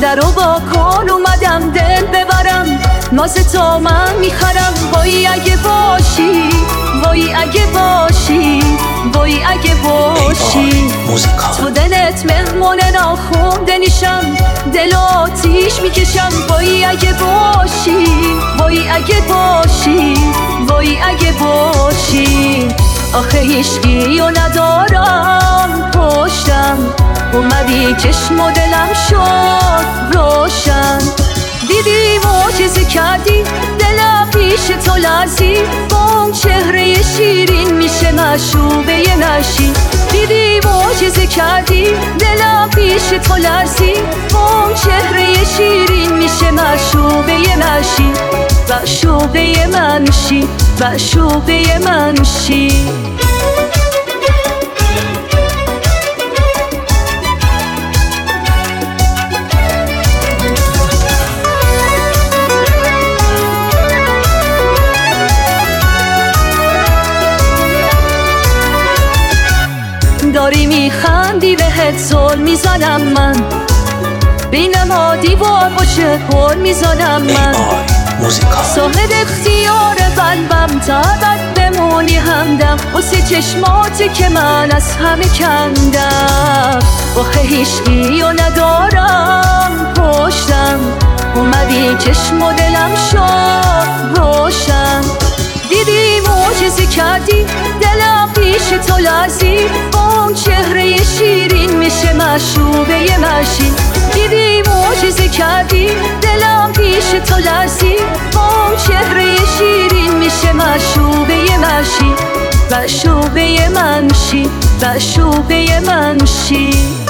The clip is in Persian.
درو با کن اومدم دل ببرم، ناز تو من میخرم. وای اگه باشی، وای اگه باشی، وای اگه باشی. تو دلت مهمون ناخونده نیشم، دل آتیش میکشم. وای اگه باشی، وای اگه باشی، وای اگه باشی. آخه هیچکی و ندارم پشتم، اومدی چشم و دلم شد روشن. دیدی معجزه کردی، دلم پیش تو لرزی. با اون چهره شیرین میشه مشروبه نشی. دیدی معجزه کردی، دلم پیش تو لرزی. با اون چهره شیرین میشه مشروبه نشی. مشروبه من شی، مشروبه من شی. داری میخندی بهت زل میزنم من، بین ما دیوار باشه پل میزنم من. صاحب اختیار قلبم تبت بمونی همدم، واسه چشماتی که من از همه کندم. آخه هیچکی و ندارم پشتم، اومدی چشم و دلم شد روشن. دیدی معجزه کردی، دلم پیش تو لرزی. با اون چهره شیرین میشه مشروبه مشی. دیدی معجزه کردی، دلم پیش تو لرزی. با اون چهره شیرین میشه مشروبه مشی. مشروبه من شی، مشروبه من شی.